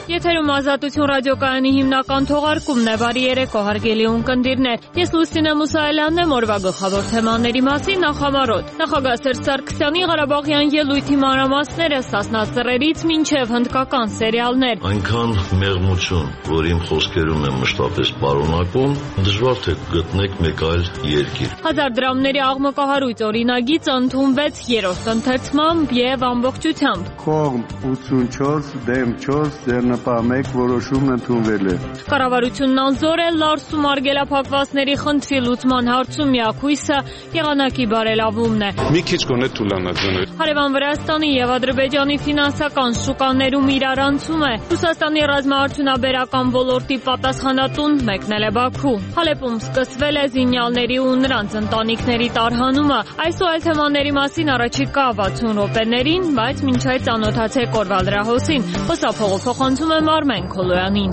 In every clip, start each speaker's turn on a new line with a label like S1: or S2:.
S1: Եթերում ազատություն ռադիոկայանի հիմնական թողարկումն է, բարի երեկո հարգելի ունկնդիրներ։ Ես Լուսինե Մուսայելյանն եմ, օրվա գլխավոր թեմաների մասին նախամարոտ։ Նախագահ Սերժ Սարգսյանի Ղարաբաղյան ելույթի մանրամասները Սասնա-Ծռերից մինչև հնդկական սերիալներ։
S2: Այնքան մեղմություն, որ իմ խոսքերում եմ մշտապես պարունակում, դժվար թե գտնեք մեկ այլ երկիր։
S1: 1000 դրամների աղմկահարույց օրինագիծ ընդունվեց երրորդ ընթերցմամբ եւ ամբողջությամբ։
S3: Կողմ 84 դեմ 4 ձեռնպահ 1 որոշումն ընդունվել է։
S1: Կառավարությունն անզոր է Լարսու մարգելափակվածների խնդրի լուծման հարցում միակ հույսը եղանակի բարելավումն է։
S4: Մի քիչ գոնե թուլանացնել։
S1: Հարևան Վրաստանի եւ Ադրբեջանի ֆինանսական շուկաներում իրարանցում է։ Ռուսաստանի ռազմաարդյունաբերական ոլորտի պատասխանատուն մեկնել է Բաքու։ Հալեպում սկսվել է զինյալների ու նրանց ընտանիքների տարհանումը։ Այս ու այլ թեմաների մասին առաջիկա 60 րոպեներին, բայց մինչ այդ ծանոթացեք օրվա լրահոսին։ Խոսափողը փոխանցում եմ Արմեն Քոլոյանին։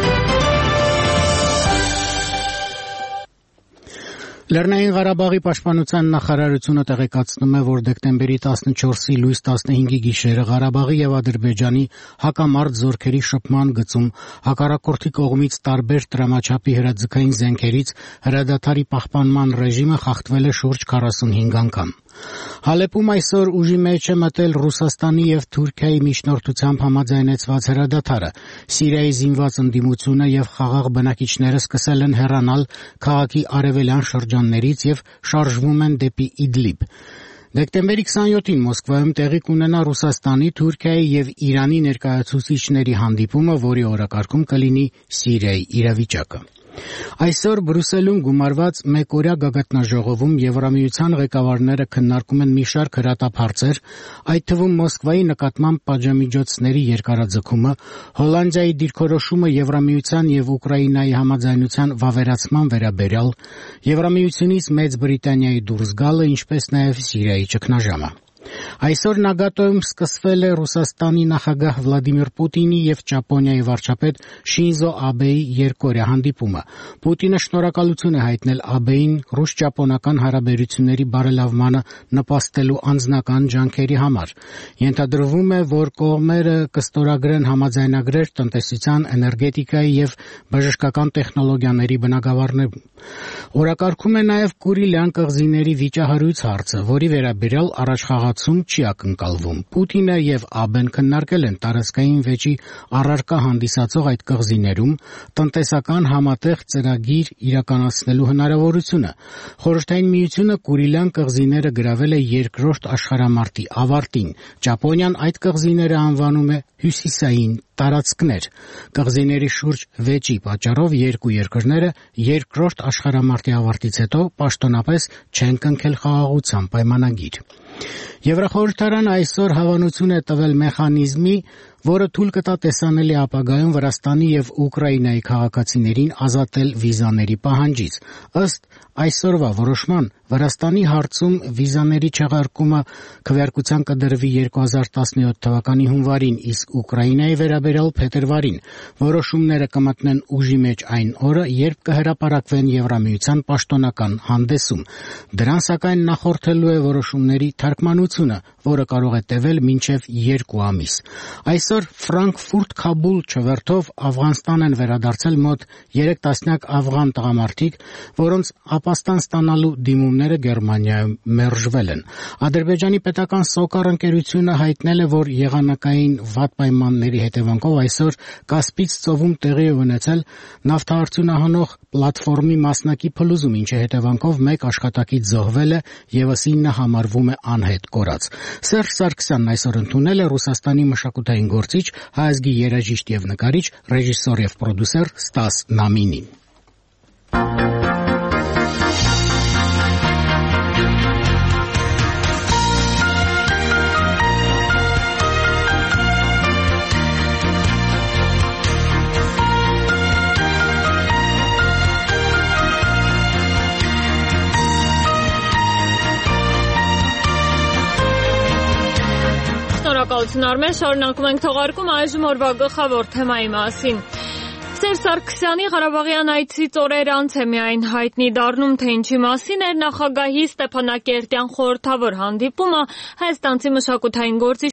S5: Լեռնային Ղարաբաղի պաշտպանության նախարարությունը տեղեկացնում է, որ դեկտեմբերի 14-ի լույս 15-ի գիշերը Ղարաբաղի եւ Ադրբեջանի հակամարտ զորքերի շփման գծում հակառակորդի կողմից տարբեր տրամաչափի հրաձգային զենքերից հրադադարի պահպանման ռեժիմը խախտվել է շուրջ 45 անգամ։ Հալեպում այսօր ուժի մեջ է մտել Ռուսաստանի եւ Թուրքիայի միջնորդությամբ համաձայնեցված հրադադարը։ Սիրիայի զինված ընդդիմությունը եւ խաղաղ բնակիչները սկսել են հեռանալ քաղաքի արևելյան շրջաններից եւ շարժվում են դեպի Իդլիբ։ Դեկտեմբերի 27-ին Մոսկվայում տեղի կունենա Ռուսաստանի, Թուրքիայի եւ Իրանի ներկայացուցիչների հանդիպումը, որի օրակարգում կլինի Սիրիայի իրավիճակը։ Այսօր Բրյուսելում գումարված մեկօրյա գագաթնաժողովում Եվրամիության ղեկավարները քննարկում են մի շարք հրատապ-հարցեր, այդ թվում Մոսկվայի նկատմամբ պատժամիջոցների երկարաձգումը, Հոլանդիայի դիրքորոշումը Եվրամիության եւ Ուկրաինայի համաձայնության վավերացման վերաբերյալ, Եվրամիությունից Մեծ Բրիտանիայի դուրս գալը, ինչպես նաեւ Սիրիայի ճգնաժամը։ Այսօր Նագատոյում սկսվել է Ռուսաստանի նախագահ Վլադիմիր Պուտինի եւ Ճապոնիայի վարչապետ Շինզո Աբեի երկօրյա հանդիպումը։ Պուտինը շնորհակալություն է հայտնել Աբեին ռուս-ճապոնական հարաբերությունների բարելավմանը նպաստելու անձնական ջանքերի համար։ Ենթադրվում է, որ կողմերը կստորագրեն համաձայնագրեր տնտեսության, էներգետիկայի եւ բժշկական տեխնոլոգիաների բնագավառներում։ Օրակարգում է նաեւ Կուրիլյան կղզիների վիճահարույց հարցը, որի վերաբերյալ առաջխաղացում չի ակնկալվում։ Պուտինը եւ Աբեն քննարկել են տարածքային վեճի առարկա հանդիսացող այդ կղզիներում տնտեսական համատեղ ծրագիր իրականացնելու հնարավորությունը։ Խորհրդային միությունը Կուրիլյան կղզիները գրավել է երկրորդ աշխարհամարտի ավարտին։ Ճապոնիան այդ կղզիները անվանում է հյուսիսային տարածքներ։ Կղզիների շուրջ վեճի պատճառով երկու երկրները երկրորդ աշխարհամարտի ավարտից հետո պաշտոնապես չեն կնքել խաղաղության պայմանագիր։ Եվրախորհրդարանը այսօր հավանություն է տվել մեխանիզմի, որը թույլ կտա տեսանելի ապագայում Վրաստանի եւ Ուկրաինայի քաղաքացիներին ազատել վիզաների պահանջից։ Ըստ այսօրվա որոշման Վրաստանի հարցում վիզաների չեղարկումը քվեարկության կդրվի 2017 թվականի հունվարին, իսկ Ուկրաինայի վերաբերյալ փետրվարին։ Որոշումները կմտնեն ուժի մեջ այն օրը, երբ կհրապարակվեն Եվրամիության պաշտոնական հանդեսում։ Դրան սակայն նախորդելու է որոշումների թարգմանությունը, որը կարող է տևել մինչև 2 ամիս։ Այսօր Ֆրանկֆուրտ-Քաբուլ չվերթով Աֆղանստան են վերադարձել մոտ 3 տասնյակ աֆղան տղամարդիկ, որոնց ապաստան ստանալու դիմումները Գերմանիայում մերժվել են։ Ադրբեջանի պետական սոկար ընկերությունը հայտնել է, որ եղանակային վատ պայմանների հետևանքով այսօր Կասպից ծովում տեղի է ունեցել նավթարդյունահանող պլատֆորմի մասնակի փլուզում, ինչի հետևանքով 1 աշխատակից զոհվել է, եւս 9 համարվում է անհետ կորած։ Սերժ Սարգսյանն այսօր ընդունել է Ռուսաստանի մշակութային գործիչ, հայազգի երաժիշտ եւ նկարիչ, ռեժիսոր եւ պրոդյուսեր Ստաս Նամինին։
S1: Շնորհակալություն Արմեն, շարունակում ենք թողարկում այժմ օրվա գլխավոր թեմայի մասին։ Սերժ Սարգսյանի Ղարաբաղյան այցից օրեր անց է միայն հայտնի դառնում, թե ինչի մասին էր նախագահի Ստեփանակերտյան խորհրդավոր հանդիպումը հայաստանցի մշակութային գործիչ